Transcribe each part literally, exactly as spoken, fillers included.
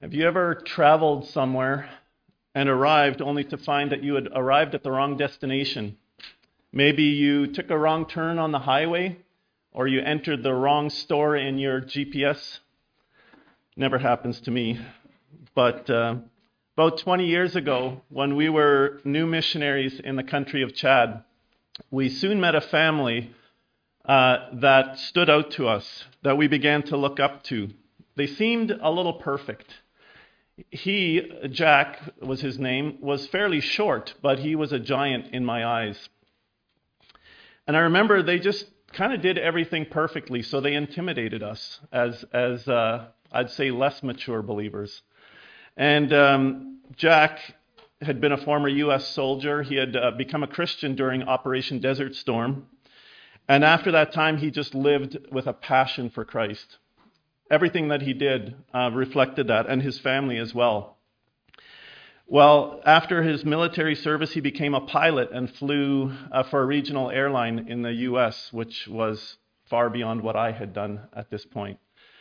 Have you ever traveled somewhere and arrived only to find that you had arrived at the wrong destination? Maybe you took a wrong turn on the highway, or you entered the wrong store in your G P S. Never happens to me. But uh, about twenty years ago, when we were new missionaries in the country of Chad, we soon met a family uh, that stood out to us, that we began to look up to. They seemed a little perfect. He, Jack was his name, was fairly short, but he was a giant in my eyes. And I remember they just kind of did everything perfectly, so they intimidated us as, as uh, I'd say, less mature believers. And um, Jack had been a former U S soldier. He had uh, become a Christian during Operation Desert Storm. And after that time, he just lived with a passion for Christ. Everything that he did uh, reflected that, and his family as well. Well, after his military service, he became a pilot and flew uh, for a regional airline in the U S, which was far beyond what I had done at this point.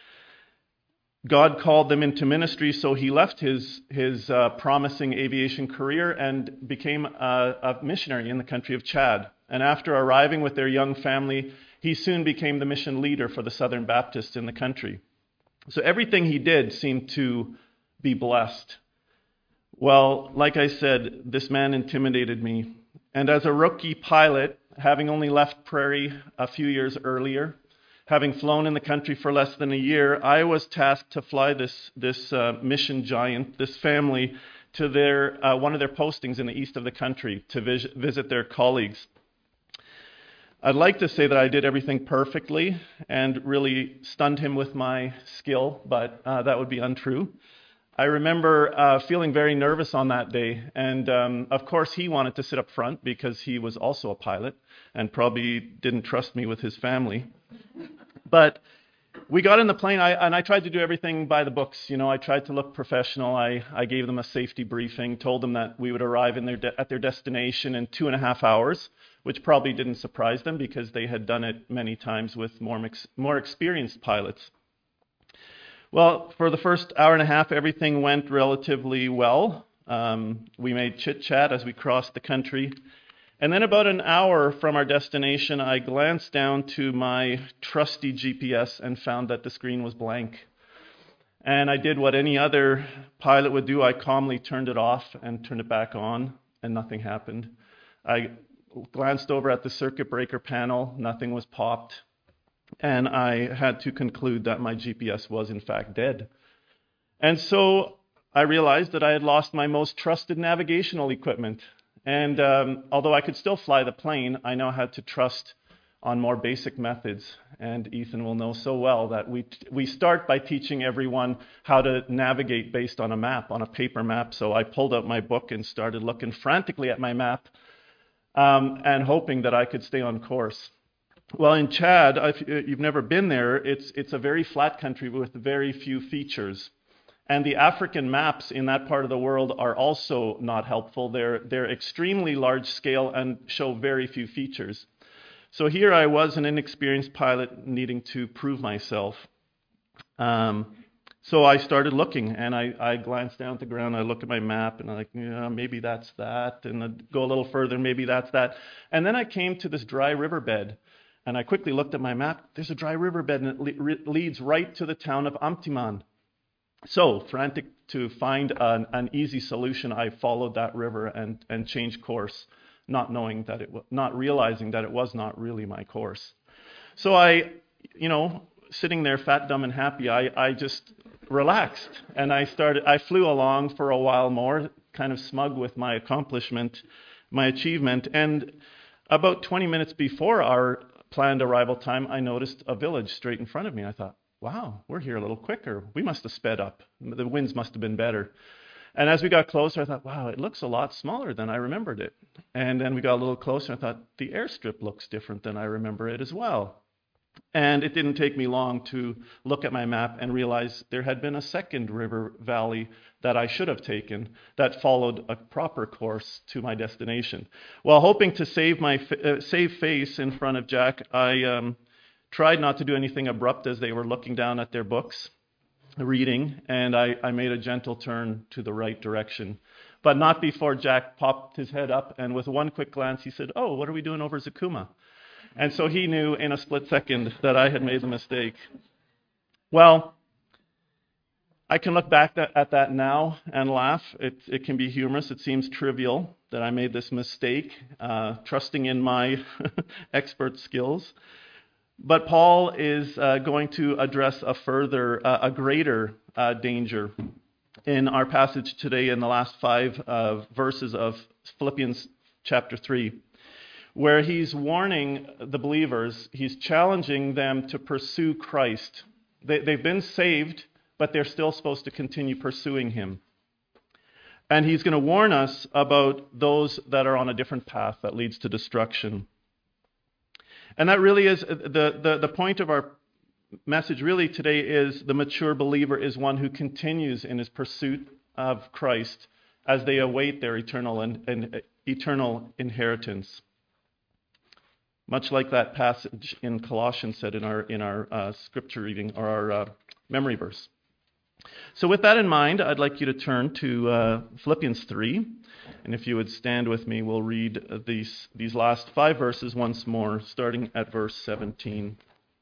God called them into ministry, so he left his, his uh, promising aviation career and became a, a missionary in the country of Chad. And after arriving with their young family, he soon became the mission leader for the Southern Baptists in the country. So everything he did seemed to be blessed. Well, like I said, this man intimidated me. And as a rookie pilot, having only left Prairie a few years earlier, having flown in the country for less than a year, I was tasked to fly this, this uh, mission giant, this family, to their uh, one of their postings in the east of the country to vis- visit their colleagues. I'd like to say that I did everything perfectly and really stunned him with my skill, but uh, that would be untrue. I remember uh, feeling very nervous on that day, and um, of course he wanted to sit up front because he was also a pilot and probably didn't trust me with his family. But we got in the plane, I, and I tried to do everything by the books. You know, I tried to look professional. I, I gave them a safety briefing, told them that we would arrive in their de- at their destination in two and a half hours, which probably didn't surprise them because they had done it many times with more, mix, more experienced pilots. Well, for the first hour and a half, everything went relatively well. Um, we made chit-chat as we crossed the country. And then about an hour from our destination, I glanced down to my trusty G P S and found that the screen was blank. And I did what any other pilot would do. I calmly turned it off and turned it back on, and nothing happened. I glanced over at the circuit breaker panel, nothing was popped. And I had to conclude that my G P S was in fact dead. And so I realized that I had lost my most trusted navigational equipment. And um, although I could still fly the plane, I now had to trust on more basic methods. And Ethan will know so well that we we start by teaching everyone how to navigate based on a map, on a paper map. So I pulled out my book and started looking frantically at my map um, and hoping that I could stay on course. Well, in Chad, if you've never been there, it's it's a very flat country with very few features. And the African maps in that part of the world are also not helpful. They're, they're extremely large scale and show very few features. So here I was, an inexperienced pilot, needing to prove myself. Um, so I started looking, and I, I glanced down at the ground. I look at my map, and I'm like, yeah, maybe that's that. And I'd go a little further, maybe that's that. And then I came to this dry riverbed, and I quickly looked at my map. There's a dry riverbed, and it le- leads right to the town of Amtiman. So, frantic to find an, an easy solution, I followed that river and, and changed course, not knowing that it, not realizing that it was not really my course. So I, you know, sitting there, fat, dumb, and happy, I, I just relaxed, and I started. I flew along for a while more, kind of smug with my accomplishment, my achievement. And about twenty minutes before our planned arrival time, I noticed a village straight in front of me. I thought, wow, we're here a little quicker. We must have sped up. The winds must have been better. And as we got closer, I thought, wow, it looks a lot smaller than I remembered it. And then we got a little closer, and I thought, the airstrip looks different than I remember it as well. And it didn't take me long to look at my map and realize there had been a second river valley that I should have taken that followed a proper course to my destination. While hoping to save my uh, save face in front of Jack, I um, tried not to do anything abrupt as they were looking down at their books. reading, and I, I made a gentle turn to the right direction. But not before Jack popped his head up, and with one quick glance, he said, "Oh, what are we doing over Zakuma?" And so he knew in a split second that I had made the mistake. Well, I can look back at that now and laugh. It, it can be humorous. It seems trivial that I made this mistake, uh, trusting in my expert skills. But Paul is uh, going to address a further, uh, a greater uh, danger in our passage today in the last five uh, verses of Philippians chapter three, where he's warning the believers, he's challenging them to pursue Christ. They, they've been saved, but they're still supposed to continue pursuing him. And he's going to warn us about those that are on a different path that leads to destruction. And that really is, the, the, the point of our message really today is the mature believer is one who continues in his pursuit of Christ as they await their eternal and, and eternal inheritance. Much like that passage in Colossians said in our in our uh, scripture reading, or our uh, memory verse. So with that in mind, I'd like you to turn to uh, Philippians three. And if you would stand with me, we'll read these, these last five verses once more, starting at verse seventeen.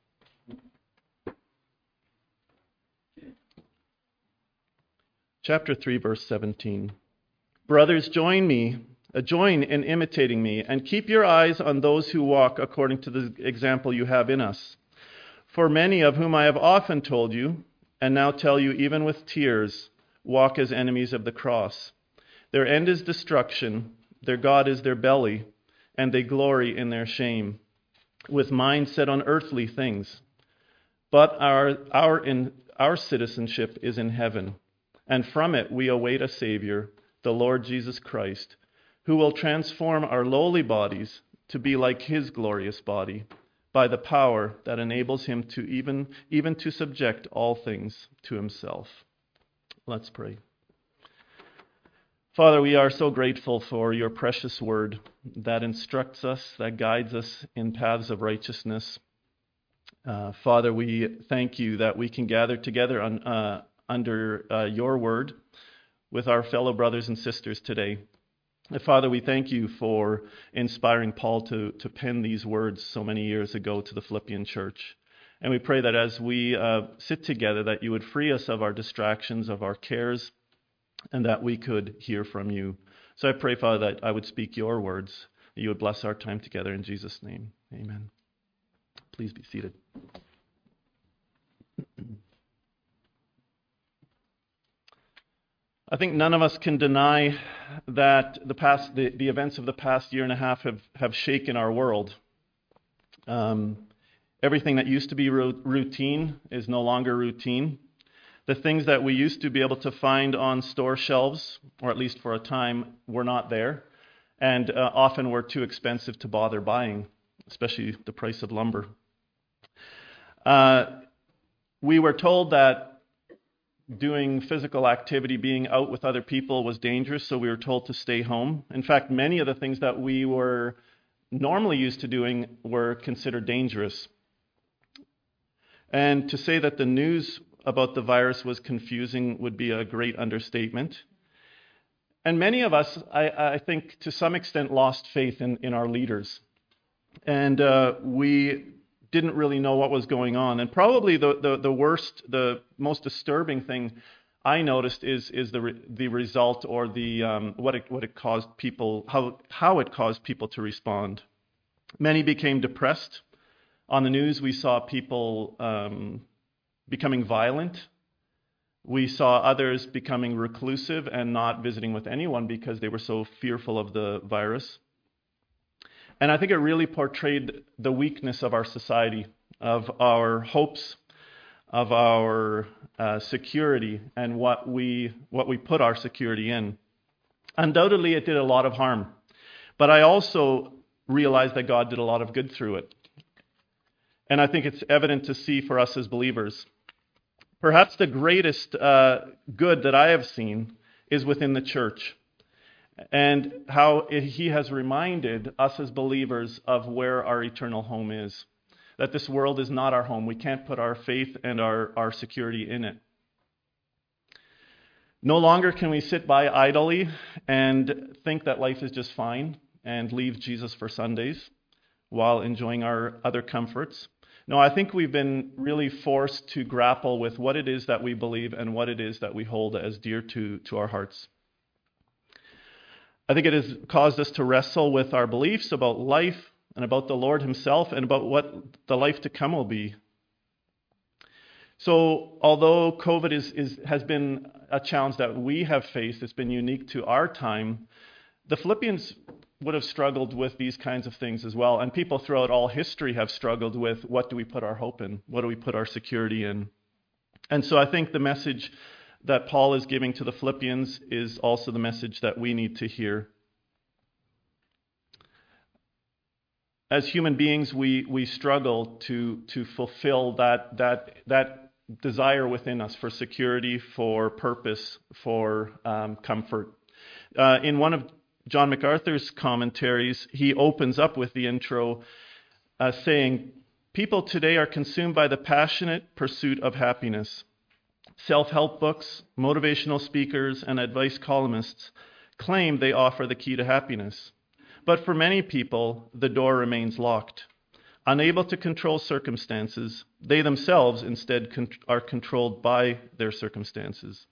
Chapter three, verse seventeen. Brothers, join me, uh, join in imitating me, and keep your eyes on those who walk according to the example you have in us. For many of whom I have often told you, and now tell you even with tears, walk as enemies of the cross. Their end is destruction, their God is their belly, and they glory in their shame, with minds set on earthly things. But our our in our citizenship is in heaven, and from it we await a Savior, the Lord Jesus Christ, who will transform our lowly bodies to be like his glorious body, by the power that enables him to even, even to subject all things to himself. Let's pray. Father, we are so grateful for your precious word that instructs us, that guides us in paths of righteousness. Uh, Father, we thank you that we can gather together on, uh, under uh, your word with our fellow brothers and sisters today. Father, we thank you for inspiring Paul to, to pen these words so many years ago to the Philippian church. And we pray that as we uh, sit together, that you would free us of our distractions, of our cares, and that we could hear from you. So I pray, Father, that I would speak your words, that you would bless our time together in Jesus' name. Amen. Please be seated. I think none of us can deny that the past, the, the events of the past year and a half have, have shaken our world. Um, everything that used to be ro- routine is no longer routine. The things that we used to be able to find on store shelves, or at least for a time, were not there, and uh, often were too expensive to bother buying, especially the price of lumber. Uh, we were told that doing physical activity, being out with other people, was dangerous, so we were told to stay home. In fact, many of the things that we were normally used to doing were considered dangerous. And to say that the news about the virus was confusing would be a great understatement. And many of us, I, I think, to some extent lost faith in, in our leaders. And uh, we didn't really know what was going on. And probably the, the, the worst, the most disturbing thing I noticed is is the re, the result or the um, what it what it caused people, how how it caused people to respond. Many became depressed. On the news, we saw people um, becoming violent. We saw others becoming reclusive and not visiting with anyone because they were so fearful of the virus. And I think it really portrayed the weakness of our society, of our hopes, of our uh, security, and what we what we put our security in. Undoubtedly, it did a lot of harm. But I also realized that God did a lot of good through it. And I think it's evident to see for us as believers. Perhaps the greatest uh, good that I have seen is within the church, and how it, he has reminded us as believers of where our eternal home is. That this world is not our home. We can't put our faith and our, our security in it. No longer can we sit by idly and think that life is just fine and leave Jesus for Sundays while enjoying our other comforts. No, I think we've been really forced to grapple with what it is that we believe and what it is that we hold as dear to, to our hearts. I think it has caused us to wrestle with our beliefs about life and about the Lord himself and about what the life to come will be. So although COVID is, is, has been a challenge that we have faced, it's been unique to our time, the Philippians would have struggled with these kinds of things as well. And people throughout all history have struggled with, what do we put our hope in? What do we put our security in? And so I think the message that Paul is giving to the Philippians is also the message that we need to hear. As human beings, we we struggle to to fulfill that that that desire within us for security, for purpose, for um, comfort. Uh, in one of John MacArthur's commentaries, he opens up with the intro uh, saying, "People today are consumed by the passionate pursuit of happiness. Self-help books, motivational speakers, and advice columnists claim they offer the key to happiness. But for many people, the door remains locked. Unable to control circumstances, they themselves instead con- are controlled by their circumstances.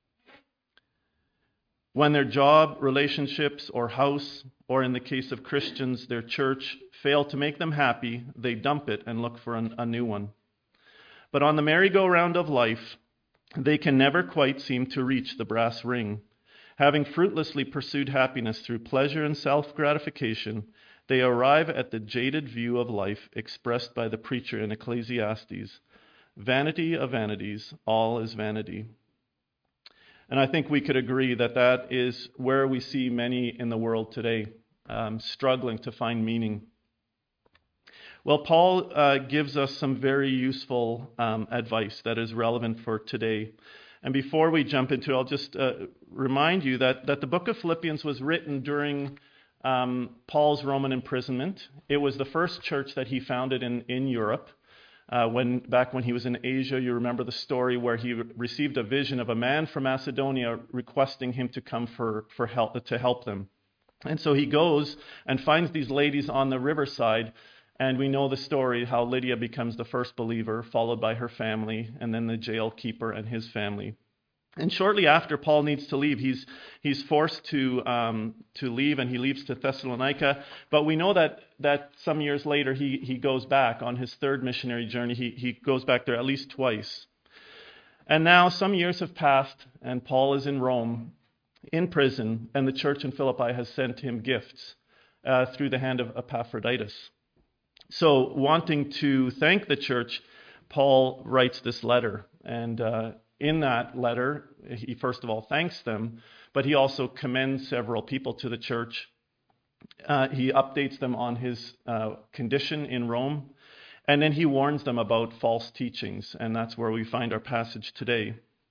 When their job, relationships, or house, or in the case of Christians, their church, fail to make them happy, they dump it and look for an, a new one. But on the merry-go-round of life, they can never quite seem to reach the brass ring. Having fruitlessly pursued happiness through pleasure and self-gratification, they arrive at the jaded view of life expressed by the preacher in Ecclesiastes. Vanity of vanities, all is vanity." And I think we could agree that that is where we see many in the world today, um, struggling to find meaning. Well, Paul uh, gives us some very useful um, advice that is relevant for today. And before we jump into it, I'll just uh, remind you that, that the book of Philippians was written during um, Paul's Roman imprisonment. It was the first church that he founded in, in Europe. Uh, when back when he was in Asia, you remember the story where he re- received a vision of a man from Macedonia requesting him to come for, for help to help them. And so he goes and finds these ladies on the riverside. And we know the story, how Lydia becomes the first believer, followed by her family, and then the jail keeper and his family. And shortly after Paul needs to leave, he's he's forced to um, to leave, and he leaves to Thessalonica. But we know that that some years later he he goes back on his third missionary journey. He he goes back there at least twice. And now some years have passed, and Paul is in Rome, in prison, and the church in Philippi has sent him gifts uh, through the hand of Epaphroditus. So, wanting to thank the church, Paul writes this letter. And uh, in that letter, he first of all thanks them, but he also commends several people to the church. Uh, he updates them on his uh, condition in Rome, and then he warns them about false teachings. And that's where we find our passage today.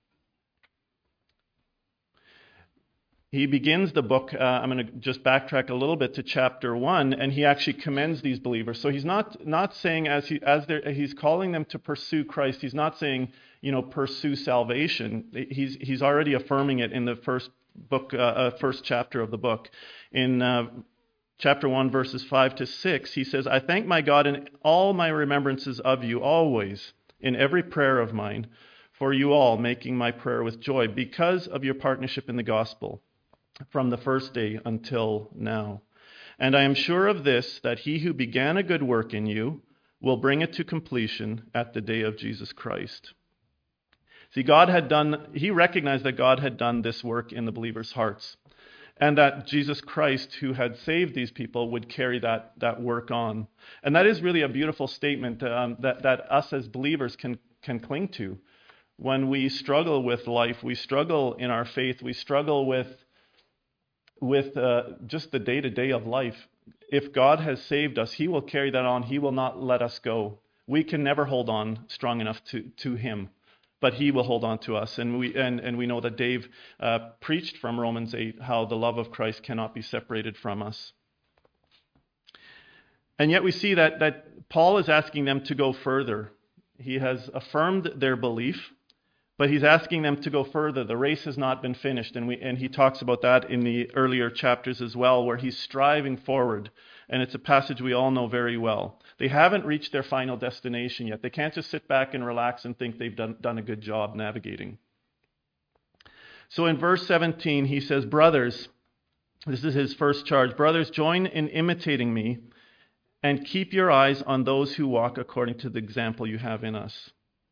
He begins the book, uh, I'm going to just backtrack a little bit to chapter one, and he actually commends these believers. So he's not not saying, as he as he's calling them to pursue Christ, he's not saying, you know, pursue salvation. He's he's already affirming it in the first book, uh, uh, first chapter of the book. In uh, chapter one, verses five to six, he says, "I thank my God in all my remembrances of you, always, in every prayer of mine, for you all, making my prayer with joy, because of your partnership in the gospel, from the first day until now. And I am sure of this, that he who began a good work in you will bring it to completion at the day of Jesus Christ." See, God had done, he recognized that God had done this work in the believers' hearts, and that Jesus Christ, who had saved these people, would carry that, that work on. And that is really a beautiful statement um, that, that us as believers can, can cling to. When we struggle with life, we struggle in our faith, we struggle with with uh, just the day-to-day of life. If God has saved us, he will carry that on. He will not let us go. We can never hold on strong enough to, to him, but he will hold on to us. And we and, and we know that Dave uh, preached from Romans eight how the love of Christ cannot be separated from us. And yet we see that, that Paul is asking them to go further. He has affirmed their belief, But he's asking them to go further. The race has not been finished. And, we, and he talks about that in the earlier chapters as well, where he's striving forward. And it's a passage we all know very well. They haven't reached their final destination yet. They can't just sit back and relax and think they've done, done a good job navigating. So in verse seventeen, he says, brothers, this is his first charge, brothers, join in imitating me and keep your eyes on those who walk according to the example you have in us.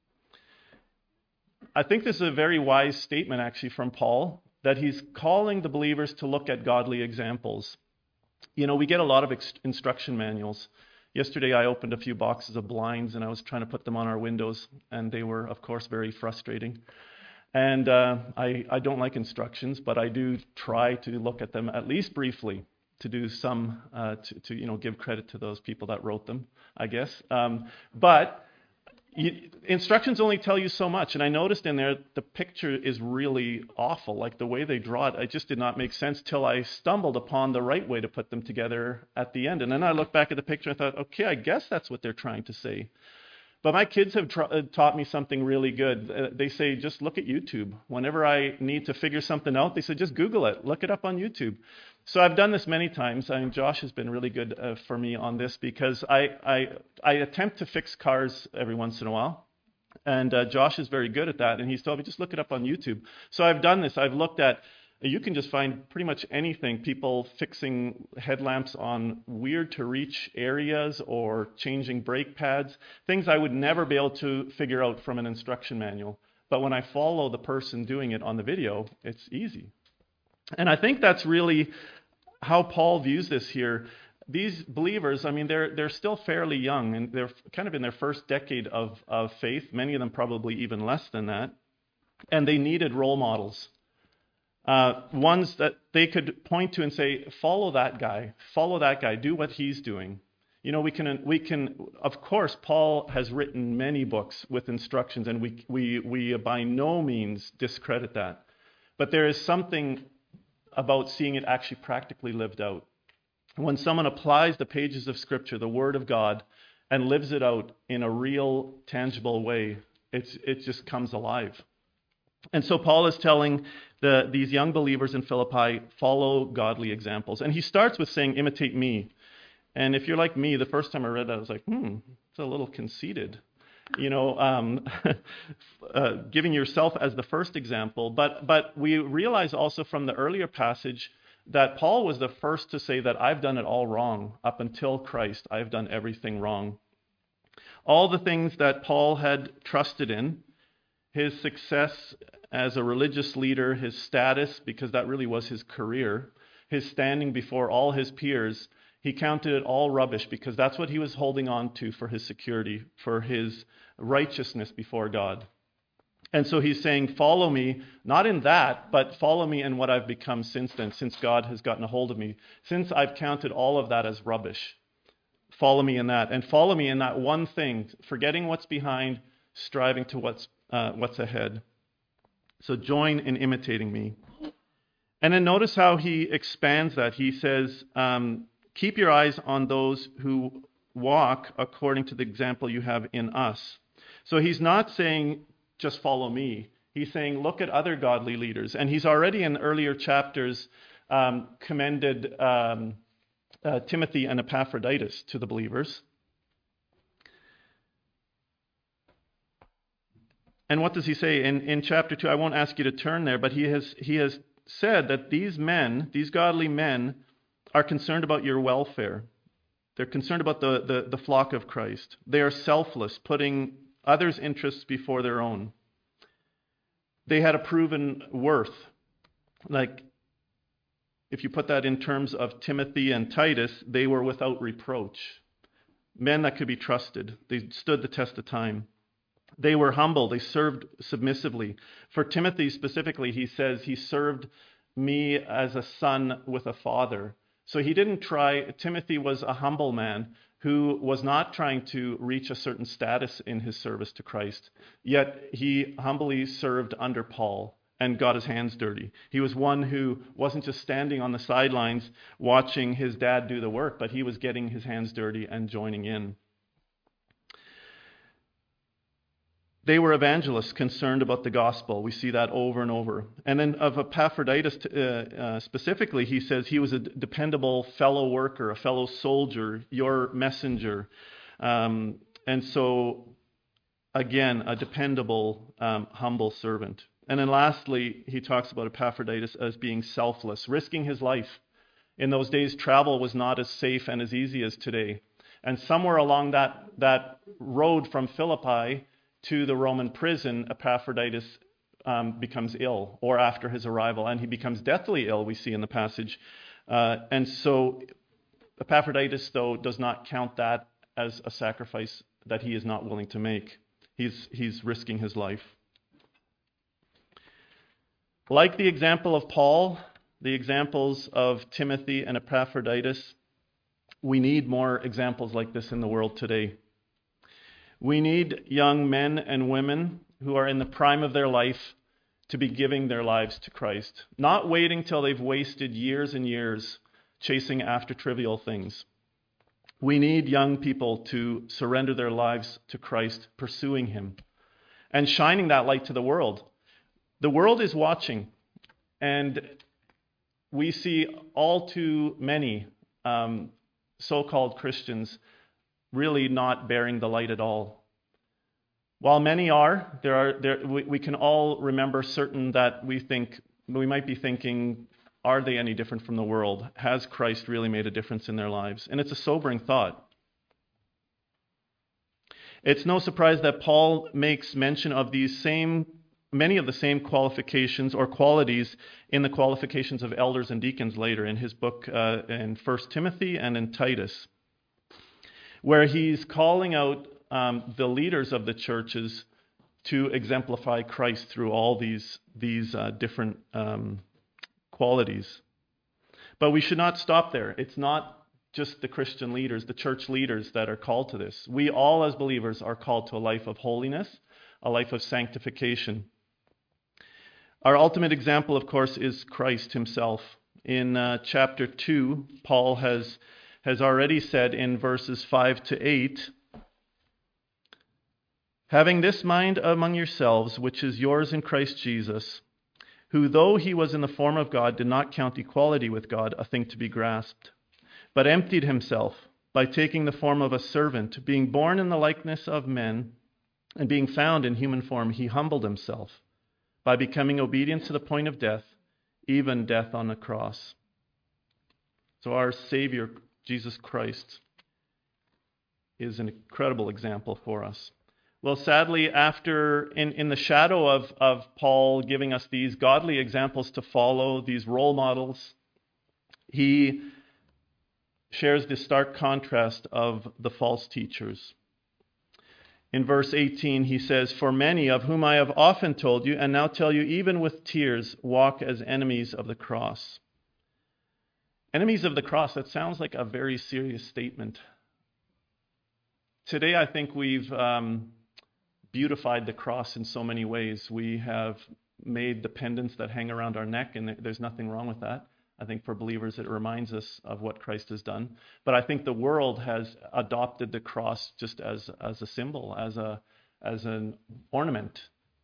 I think this is a very wise statement actually from Paul, that he's calling the believers to look at godly examples. You know, we get a lot of ex- instruction manuals. Yesterday I opened a few boxes of blinds and I was trying to put them on our windows, and they were, of course, very frustrating. And uh, I, I don't like instructions, but I do try to look at them at least briefly to do some, uh, to, to you know, give credit to those people that wrote them, I guess. Um, but you, instructions only tell you so much. And I noticed in there the picture is really awful. Like the way they draw it, it just did not make sense till I stumbled upon the right way to put them together at the end. And then I looked back at the picture and thought, okay, I guess that's what they're trying to say. But my kids have tra- taught me something really good. Uh, they say, just look at YouTube. Whenever I need to figure something out, they say, just Google it. Look it up on YouTube. So I've done this many times. I mean, Josh has been really good uh, for me on this, because I, I, I attempt to fix cars every once in a while. And uh, Josh is very good at that. And he's told me, just look it up on YouTube. So I've done this. I've looked at, you can just find pretty much anything. People fixing headlamps on weird to reach areas or changing brake pads. Things I would never be able to figure out from an instruction manual. But when I follow the person doing it on the video, it's easy. And I think that's really how Paul views this here. These believers, I mean, they're they're still fairly young, and they're kind of in their first decade of, of faith, many of them probably even less than that. And they needed role models. Uh, ones that they could point to and say, follow that guy, follow that guy, do what he's doing. You know, we can, we can, of course, Paul has written many books with instructions, and we, we, we by no means discredit that. But there is something about seeing it actually practically lived out. When someone applies the pages of Scripture, the Word of God, and lives it out in a real, tangible way, it's, it just comes alive. And so Paul is telling the, these young believers in Philippi, follow godly examples. And he starts with saying, imitate me. And if you're like me, the first time I read that, I was like, hmm, it's a little conceited. You know, um, uh, giving yourself as the first example. But, but we realize also from the earlier passage that Paul was the first to say that I've done it all wrong. Up until Christ, I've done everything wrong. All the things that Paul had trusted in, his success as a religious leader, his status, because that really was his career, his standing before all his peers, he counted it all rubbish, because that's what he was holding on to for his security, for his righteousness before God. And so he's saying, follow me, not in that, but follow me in what I've become since then, since God has gotten a hold of me, since I've counted all of that as rubbish. Follow me in that, and follow me in that one thing, forgetting what's behind, striving to what's Uh, what's ahead. So join in imitating me. And then notice how he expands that. He says, um, keep your eyes on those who walk according to the example you have in us. So he's not saying, just follow me. He's saying, look at other godly leaders. And he's already in earlier chapters um, commended um, uh, Timothy and Epaphroditus to the believers. And what does he say in, in chapter two? I won't ask you to turn there, but he has he has said that these men, these godly men, are concerned about your welfare. They're concerned about the, the, the flock of Christ. They are selfless, putting others' interests before their own. They had a proven worth. Like, if you put that in terms of Timothy and Titus, they were without reproach. Men that could be trusted. They stood the test of time. They were humble. They served submissively. For Timothy specifically, he says he served me as a son with a father. So he didn't try, Timothy was a humble man who was not trying to reach a certain status in his service to Christ. Yet he humbly served under Paul and got his hands dirty. He was one who wasn't just standing on the sidelines watching his dad do the work, but he was getting his hands dirty and joining in. They were evangelists concerned about the gospel. We see that over and over. And then of Epaphroditus uh, uh, specifically, he says he was a dependable fellow worker, a fellow soldier, your messenger. Um, and so, again, a dependable, um, humble servant. And then lastly, he talks about Epaphroditus as being selfless, risking his life. In those days, travel was not as safe and as easy as today. And somewhere along that, that road from Philippi to the Roman prison, Epaphroditus um, becomes ill, or after his arrival, and he becomes deathly ill, we see in the passage. Uh, and so Epaphroditus, though, does not count that as a sacrifice that he is not willing to make. He's, he's risking his life. Like the example of Paul, the examples of Timothy and Epaphroditus, we need more examples like this in the world today. We need young men and women who are in the prime of their life to be giving their lives to Christ, not waiting till they've wasted years and years chasing after trivial things. We need young people to surrender their lives to Christ, pursuing Him, and shining that light to the world. The world is watching, and we see all too many um, so-called Christians really not bearing the light at all. While many are, there are there, we, we can all remember certain that we think we might be thinking, are they any different from the world? Has Christ really made a difference in their lives? And it's a sobering thought. It's no surprise that Paul makes mention of these same, many of the same qualifications or qualities in the qualifications of elders and deacons later in his book uh, in First Timothy and in Titus, where he's calling out um, the leaders of the churches to exemplify Christ through all these, these uh, different um, qualities. But we should not stop there. It's not just the Christian leaders, the church leaders that are called to this. We all as believers are called to a life of holiness, a life of sanctification. Our ultimate example, of course, is Christ himself. In uh, chapter two, Paul has, has already said in verses five to eight, having this mind among yourselves, which is yours in Christ Jesus, who though he was in the form of God, did not count equality with God a thing to be grasped, but emptied himself by taking the form of a servant, being born in the likeness of men, and being found in human form, he humbled himself by becoming obedient to the point of death, even death on the cross. So our Savior, Jesus Christ, is an incredible example for us. Well, sadly, after, in, in the shadow of, of Paul giving us these godly examples to follow, these role models, he shares the stark contrast of the false teachers. In verse eighteen, he says, for many of whom I have often told you, and now tell you even with tears, walk as enemies of the cross. Enemies of the cross, that sounds like a very serious statement. Today, I think we've um, beautified the cross in so many ways. We have made the pendants that hang around our neck, and there's nothing wrong with that. I think for believers, it reminds us of what Christ has done. But I think the world has adopted the cross just as, as a symbol, as a as an ornament.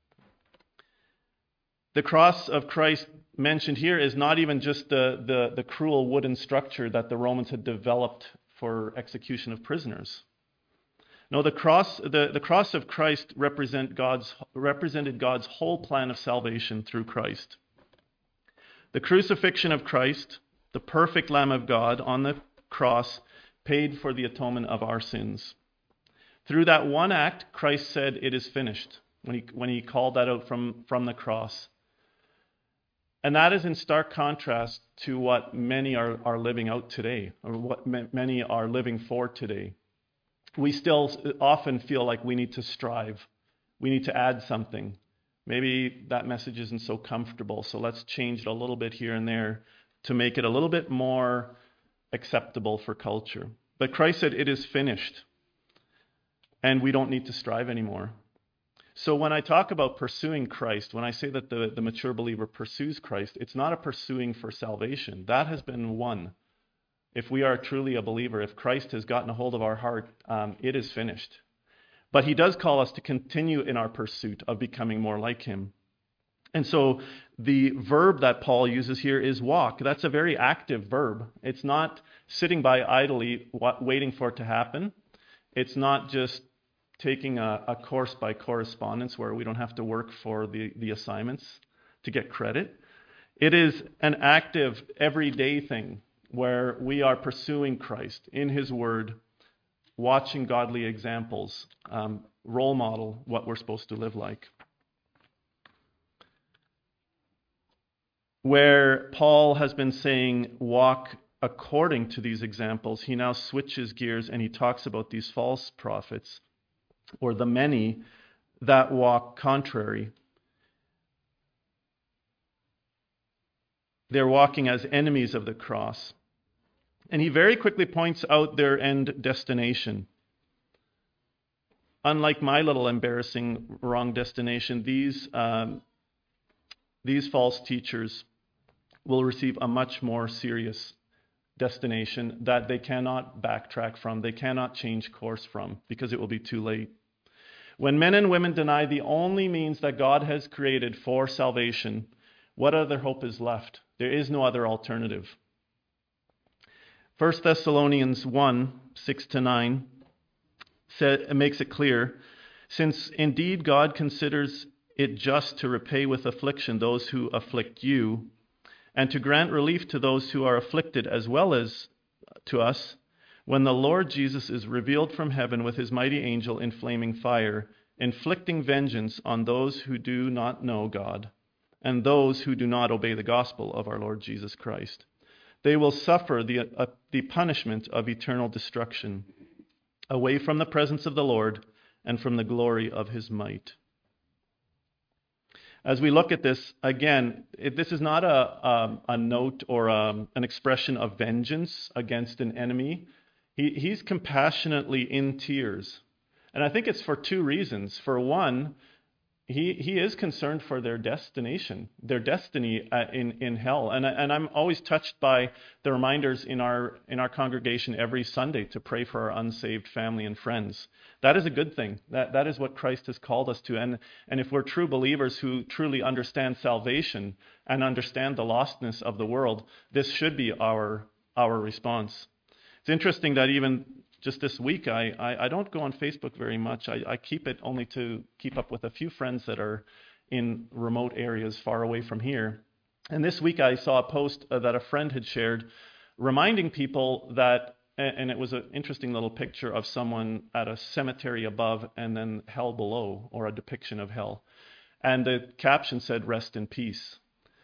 The cross of Christ mentioned here is not even just the, the, the cruel wooden structure that the Romans had developed for execution of prisoners. No, the cross, the, the cross of Christ represent God's, represented God's whole plan of salvation through Christ. The crucifixion of Christ, the perfect Lamb of God on the cross, paid for the atonement of our sins. Through that one act, Christ said, it is finished, when he, when he called that out from, from the cross. And that is in stark contrast to what many are, are living out today, or what many are living for today. We still often feel like we need to strive. We need to add something. Maybe that message isn't so comfortable, so let's change it a little bit here and there to make it a little bit more acceptable for culture. But Christ said, it is finished, and we don't need to strive anymore. So when I talk about pursuing Christ, when I say that the, the mature believer pursues Christ, it's not a pursuing for salvation. That has been won. If we are truly a believer, if Christ has gotten a hold of our heart, um, it is finished. But he does call us to continue in our pursuit of becoming more like him. And so the verb that Paul uses here is walk. That's a very active verb. It's not sitting by idly waiting for it to happen. It's not just taking a, a course by correspondence where we don't have to work for the, the assignments to get credit. It is an active, everyday thing where we are pursuing Christ in his word, watching godly examples, um, role model what we're supposed to live like. Where Paul has been saying walk according to these examples, he now switches gears and he talks about these false prophets, or the many that walk contrary. They're walking as enemies of the cross. And he very quickly points out their end destination. Unlike my little embarrassing wrong destination, these, um, these false teachers will receive a much more serious destination that they cannot backtrack from, they cannot change course from, because it will be too late. When men and women deny the only means that God has created for salvation, what other hope is left? There is no other alternative. First Thessalonians one, six to nine said, makes it clear, since indeed God considers it just to repay with affliction those who afflict you, and to grant relief to those who are afflicted as well as to us, when the Lord Jesus is revealed from heaven with his mighty angel in flaming fire, inflicting vengeance on those who do not know God, and those who do not obey the gospel of our Lord Jesus Christ. They will suffer the, uh, the punishment of eternal destruction, away from the presence of the Lord and from the glory of his might. As we look at this, again, it, this is not a, um, a note or um, an expression of vengeance against an enemy. He, he's compassionately in tears. And I think it's for two reasons. For one, he, he is concerned for their destination, their destiny uh, in, in hell. And, and I'm always touched by the reminders in our, in our congregation every Sunday to pray for our unsaved family and friends. That is a good thing. That, that is what Christ has called us to. And, and if we're true believers who truly understand salvation and understand the lostness of the world, this should be our, our response. It's interesting that even just this week, I, I, I don't go on Facebook very much. I, I keep it only to keep up with a few friends that are in remote areas far away from here. And this week I saw a post uh, that a friend had shared reminding people that, and it was an interesting little picture of someone at a cemetery above and then hell below, or a depiction of hell. And the caption said, "Rest in peace."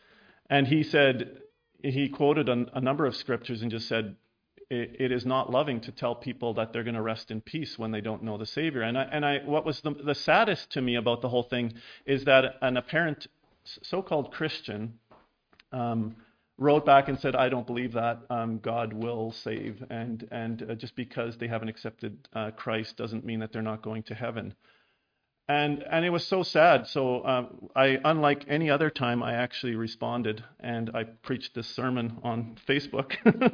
And he said, he quoted a, a number of scriptures and just said, it is not loving to tell people that they're going to rest in peace when they don't know the Savior. And I, and I, what was the, the saddest to me about the whole thing is that an apparent so-called Christian um, wrote back and said, "I don't believe that um, God will save, and and uh, just because they haven't accepted uh, Christ doesn't mean that they're not going to heaven." And and it was so sad. So um, I, unlike any other time, I actually responded and I preached this sermon on Facebook,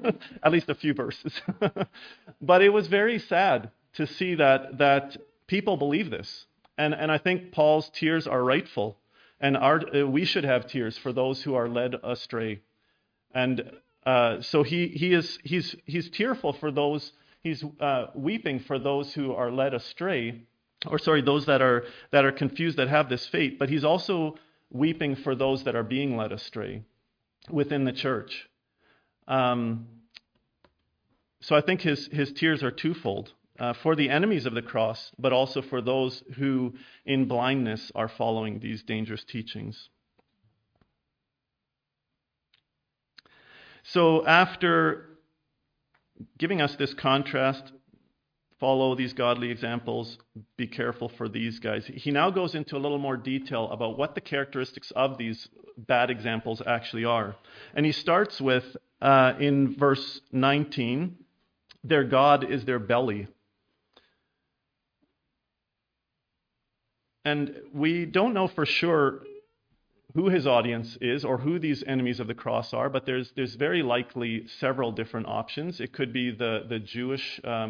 at least a few verses. But it was very sad to see that that people believe this. And and I think Paul's tears are rightful, and our, we should have tears for those who are led astray. And uh, so he he is he's he's tearful for those. He's uh, weeping for those who are led astray. Or sorry, those that are that are confused, that have this fate, but he's also weeping for those that are being led astray within the church. Um, so I think his his tears are twofold, uh, for the enemies of the cross, but also for those who in blindness are following these dangerous teachings. So after giving us this contrast, follow these godly examples, be careful for these guys, he now goes into a little more detail about what the characteristics of these bad examples actually are. And he starts with, uh, in verse nineteen, their God is their belly. And we don't know for sure who his audience is or who these enemies of the cross are, but there's there's very likely several different options. It could be the, the Jewish um,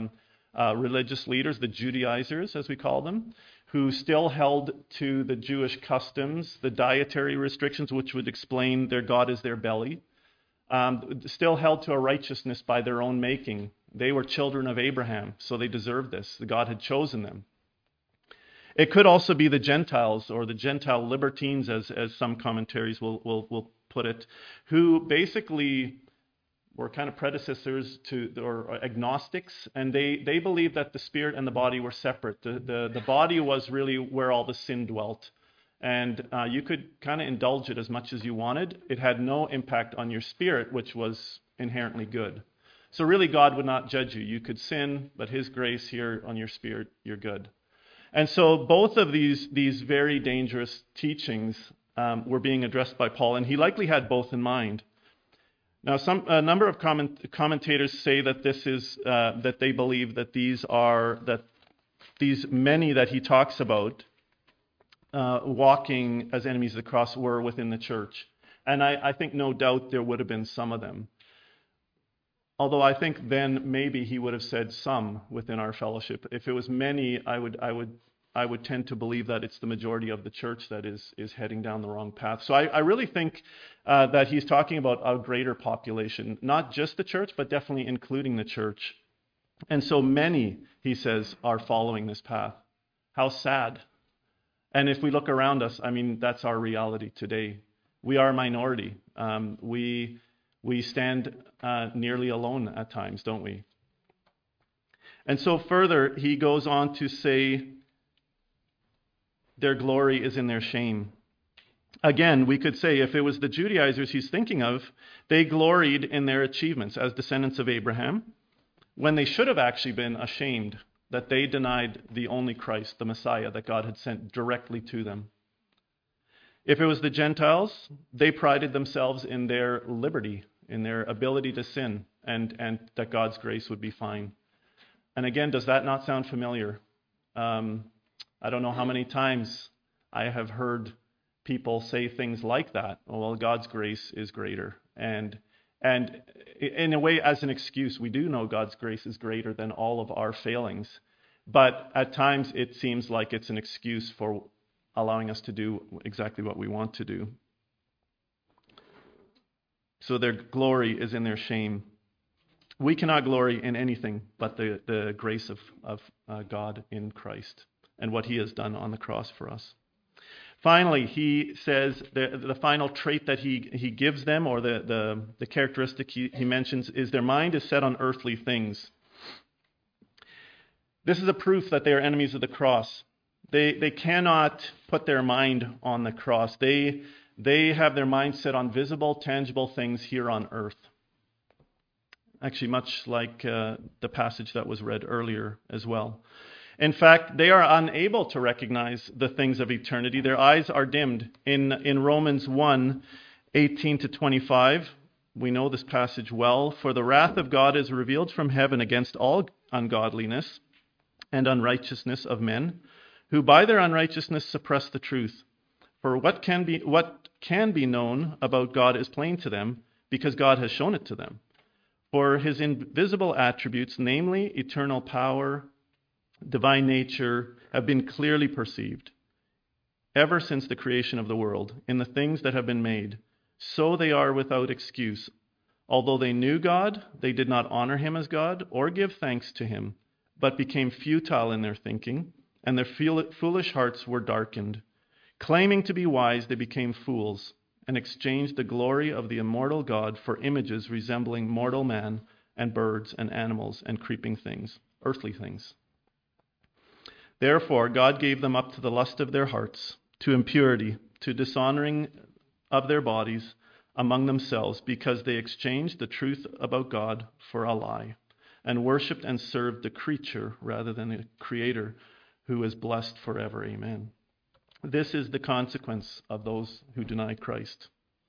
uh, religious leaders, the Judaizers, as we call them, who still held to the Jewish customs, the dietary restrictions, which would explain their God is their belly, um, still held to a righteousness by their own making. They were children of Abraham, so they deserved this. God had chosen them. It could also be the Gentiles, or the Gentile libertines, as, as some commentaries will, will, will put it, who basically were kind of predecessors to, or agnostics, and they, they believed that the spirit and the body were separate. The, the, the body was really where all the sin dwelt. And uh, you could kind of indulge it as much as you wanted. It had no impact on your spirit, which was inherently good. So really, God would not judge you. You could sin, but his grace here on your spirit, you're good. And so both of these, these very dangerous teachings um, were being addressed by Paul, and he likely had both in mind. Now, some a number of comment, commentators say that this is uh, that they believe that these are that these many that he talks about uh, walking as enemies of the cross were within the church, and I, I think no doubt there would have been some of them. Although I think then maybe he would have said some within our fellowship. If it was many, I would I would I would tend to believe that it's the majority of the church that is is heading down the wrong path. So I, I really think uh, that he's talking about a greater population, not just the church, but definitely including the church. And so many, he says, are following this path. How sad. And if we look around us, I mean, that's our reality today. We are a minority. Um, we we stand uh, nearly alone at times, don't we? And so further, he goes on to say, their glory is in their shame. Again, we could say if it was the Judaizers he's thinking of, they gloried in their achievements as descendants of Abraham, when they should have actually been ashamed that they denied the only Christ, the Messiah, that God had sent directly to them. If it was the Gentiles, they prided themselves in their liberty, in their ability to sin, and, and that God's grace would be fine. And again, does that not sound familiar? Um, I don't know how many times I have heard people say things like that. Oh, well, God's grace is greater. And and in a way, as an excuse, we do know God's grace is greater than all of our failings. But at times, it seems like it's an excuse for allowing us to do exactly what we want to do. So their glory is in their shame. We cannot glory in anything but the, the grace of, of uh, God in Christ and what he has done on the cross for us. Finally, he says the, the final trait that he, he gives them, or the, the, the characteristic he, he mentions, is their mind is set on earthly things. This is a proof that they are enemies of the cross. They, they cannot put their mind on the cross. They, they have their mind set on visible, tangible things here on earth. Actually, much like uh, the passage that was read earlier as well. In fact, they are unable to recognize the things of eternity. Their eyes are dimmed. In, in Romans one, eighteen to twenty-five, we know this passage well. For the wrath of God is revealed from heaven against all ungodliness and unrighteousness of men, who by their unrighteousness suppress the truth. For what can be, what can be known about God is plain to them, because God has shown it to them. For his invisible attributes, namely eternal power, divine nature, have been clearly perceived ever since the creation of the world in the things that have been made. So they are without excuse. Although they knew God, they did not honor him as God or give thanks to him, but became futile in their thinking, and their foolish hearts were darkened. Claiming to be wise, they became fools and exchanged the glory of the immortal God for images resembling mortal man and birds and animals and creeping things, earthly things. Therefore, God gave them up to the lust of their hearts, to impurity, to dishonoring of their bodies among themselves, because they exchanged the truth about God for a lie, and worshipped and served the creature rather than the Creator, who is blessed forever. Amen. This is the consequence of those who deny Christ.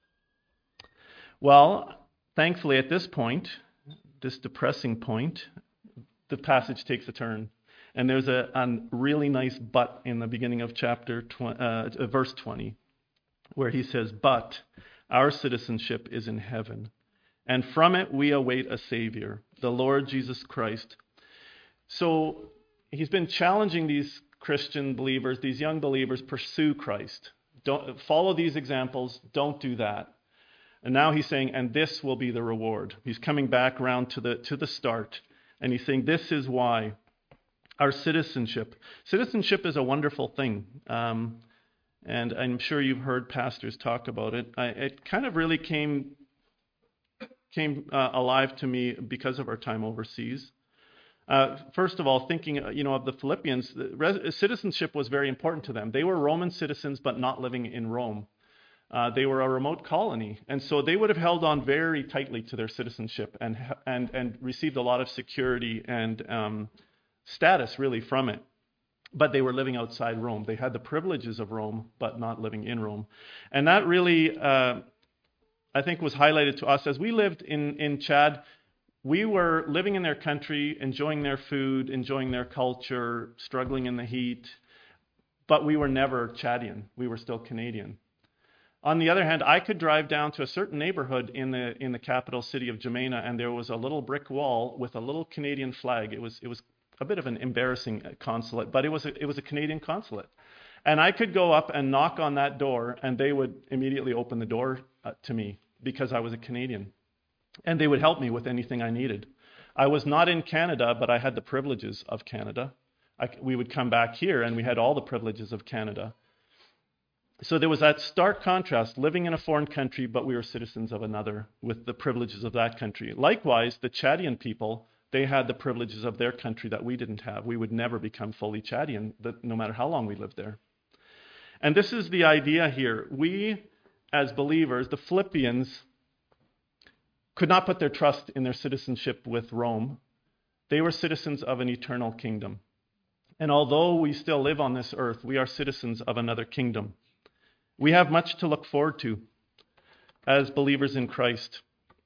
Well, thankfully at this point, this depressing point, the passage takes a turn. And there's a, a really nice but in the beginning of chapter twenty, uh, verse twenty, where he says, "But our citizenship is in heaven, and from it we await a Savior, the Lord Jesus Christ." So he's been challenging these Christian believers, these young believers, pursue Christ. Don't follow these examples. Don't do that. And now he's saying, and this will be the reward. He's coming back around to the to the start, and he's saying, this is why. Our citizenship. Citizenship is a wonderful thing, um, and I'm sure you've heard pastors talk about it. I, it kind of really came came uh, alive to me because of our time overseas. Uh, first of all, thinking you know of the Philippians, res- citizenship was very important to them. They were Roman citizens, but not living in Rome. Uh, they were a remote colony, and so they would have held on very tightly to their citizenship and and and received a lot of security and um, status really from it. But they were living outside Rome. They had the privileges of Rome, but not living in Rome, and that really, uh, I think, was highlighted to us as we lived in in Chad. We were living in their country, enjoying their food, enjoying their culture, struggling in the heat, but we were never Chadian. We were still Canadian. On the other hand, I could drive down to a certain neighborhood in the in the capital city of Jamena, and there was a little brick wall with a little Canadian flag. It was it was a bit of an embarrassing consulate, but it was a, it was a Canadian consulate. And I could go up and knock on that door, and they would immediately open the door uh, to me because I was a Canadian. And they would help me with anything I needed. I was not in Canada, but I had the privileges of Canada. I, we would come back here, and we had all the privileges of Canada. So there was that stark contrast, living in a foreign country, but we were citizens of another with the privileges of that country. Likewise, the Chadian people, they had the privileges of their country that we didn't have. We would never become fully Chadian, no matter how long we lived there. And this is the idea here. We, as believers, the Philippians, could not put their trust in their citizenship with Rome. They were citizens of an eternal kingdom. And although we still live on this earth, we are citizens of another kingdom. We have much to look forward to as believers in Christ.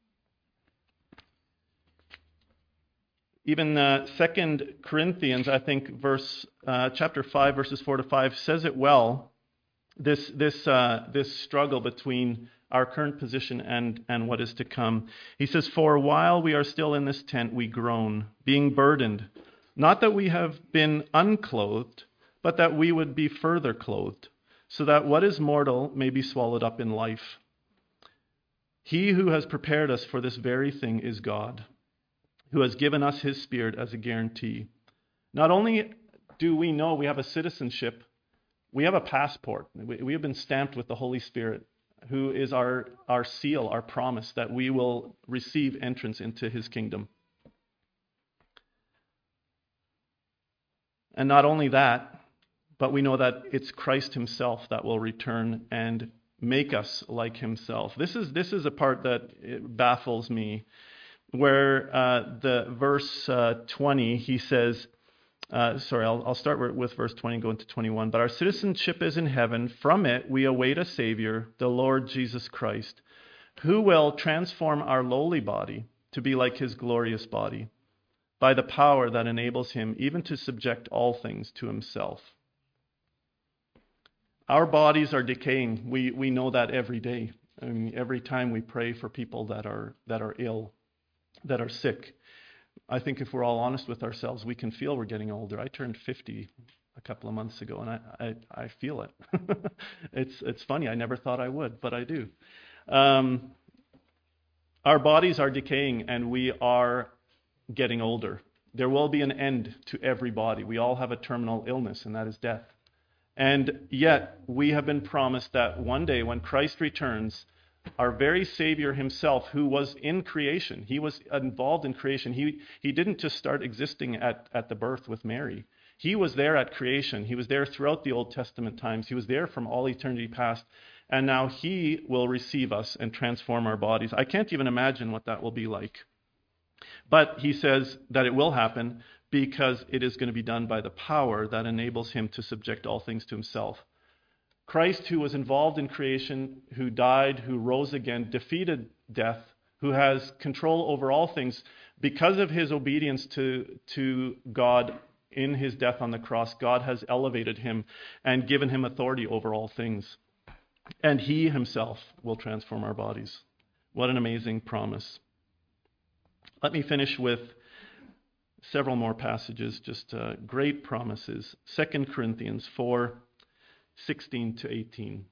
Even uh, Second Corinthians, I think, verse uh, chapter five, verses four to five, says it well. This this uh, this struggle between our current position and and what is to come. He says, "For while we are still in this tent, we groan, being burdened, not that we have been unclothed, but that we would be further clothed, so that what is mortal may be swallowed up in life. He who has prepared us for this very thing is God, who has given us his Spirit as a guarantee. Not only do we know we have a citizenship, we have a passport. We, we have been stamped with the Holy Spirit, who is our, our seal, our promise that we will receive entrance into his kingdom. And not only that, but we know that it's Christ himself that will return and make us like himself. This is this is a part that it baffles me, where uh, the verse uh, twenty, he says, uh, sorry, I'll, I'll start with verse twenty and go into twenty-one. But our citizenship is in heaven. From it we await a Savior, the Lord Jesus Christ, who will transform our lowly body to be like his glorious body, by the power that enables him even to subject all things to himself. Our bodies are decaying. We we know that every day. I mean, every time we pray for people that are that are ill, that are sick. I think if we're all honest with ourselves, we can feel we're getting older. I turned fifty a couple of months ago, and I I, I feel it. it's it's funny. I never thought I would, but I do. Um, our bodies are decaying, and we are getting older. There will be an end to every body. We all have a terminal illness, and that is death. And yet, we have been promised that one day when Christ returns, our very Savior himself, who was in creation, he was involved in creation. He he didn't just start existing at, at the birth with Mary. He was there at creation. He was there throughout the Old Testament times. He was there from all eternity past. And now he will receive us and transform our bodies. I can't even imagine what that will be like. But he says that it will happen because it is going to be done by the power that enables him to subject all things to himself. Christ, who was involved in creation, who died, who rose again, defeated death, who has control over all things, because of his obedience to, to God in his death on the cross, God has elevated him and given him authority over all things. And he himself will transform our bodies. What an amazing promise. Let me finish with several more passages, just uh, great promises. Second Corinthians four, sixteen to eighteen.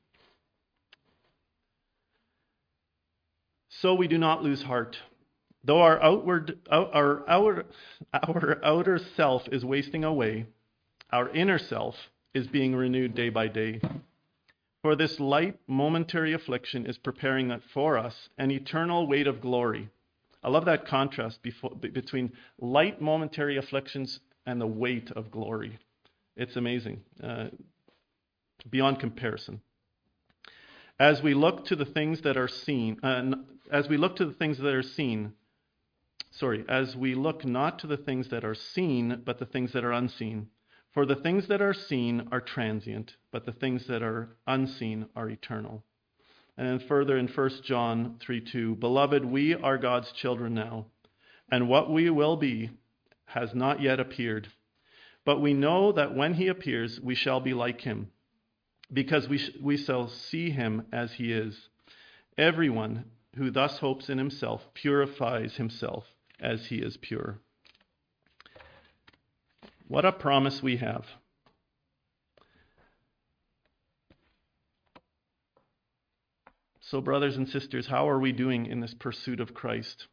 So we do not lose heart. Though our outward, our, our, our outer self is wasting away, our inner self is being renewed day by day. For this light, momentary affliction is preparing for us an eternal weight of glory. I love that contrast before, between light, momentary afflictions and the weight of glory. It's amazing, uh, beyond comparison. As we look to the things that are seen, uh, as we look to the things that are seen, sorry, as we look not to the things that are seen, but the things that are unseen. For the things that are seen are transient, but the things that are unseen are eternal. And then further in First John three two, Beloved, we are God's children now, and what we will be has not yet appeared. But we know that when he appears, we shall be like him, because we, sh- we shall see him as he is. Everyone who thus hopes in himself purifies himself as he is pure. What a promise we have. So, brothers and sisters, how are we doing in this pursuit of Christ?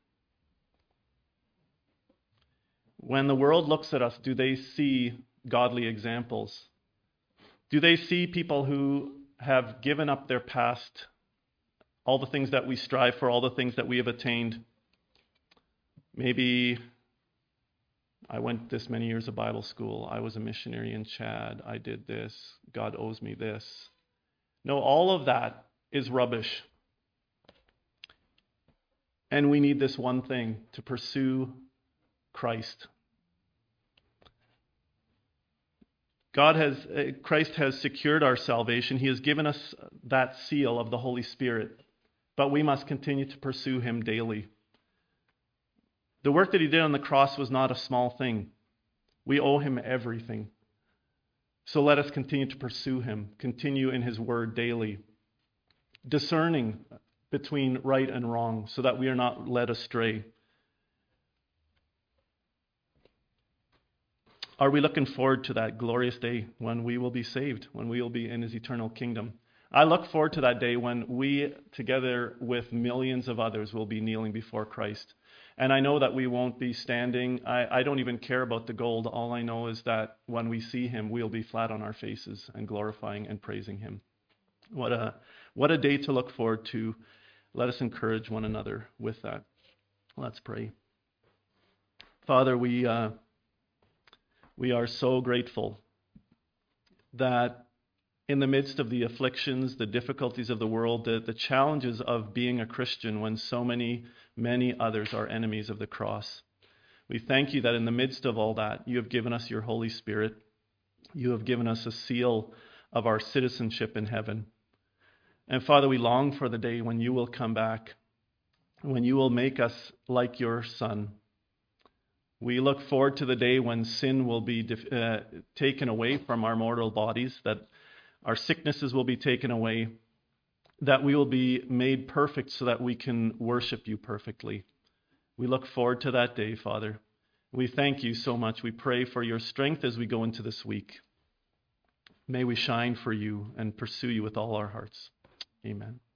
When the world looks at us, do they see godly examples? Do they see people who have given up their past, all the things that we strive for, all the things that we have attained? Maybe I went this many years of Bible school. I was a missionary in Chad. I did this. God owes me this. No, all of that is rubbish. And we need this one thing, to pursue Christ. God has, uh, Christ has secured our salvation. He has given us that seal of the Holy Spirit. But we must continue to pursue him daily. The work that he did on the cross was not a small thing. We owe him everything. So let us continue to pursue him, continue in his word daily, discerning between right and wrong so that we are not led astray. Are we looking forward to that glorious day when we will be saved, when we will be in his eternal kingdom? I look forward to that day when we, together with millions of others, will be kneeling before Christ. And I know that we won't be standing. I, I don't even care about the gold. All I know is that when we see him, we'll be flat on our faces and glorifying and praising him. What a, what a day to look forward to. Let us encourage one another with that. Let's pray. Father, we uh, we are so grateful that in the midst of the afflictions, the difficulties of the world, the, the challenges of being a Christian when so many, many others are enemies of the cross, we thank you that in the midst of all that, you have given us your Holy Spirit. You have given us a seal of our citizenship in heaven. And Father, we long for the day when you will come back, when you will make us like your Son. We look forward to the day when sin will be uh, taken away from our mortal bodies, that our sicknesses will be taken away, that we will be made perfect so that we can worship you perfectly. We look forward to that day, Father. We thank you so much. We pray for your strength as we go into this week. May we shine for you and pursue you with all our hearts. Amen.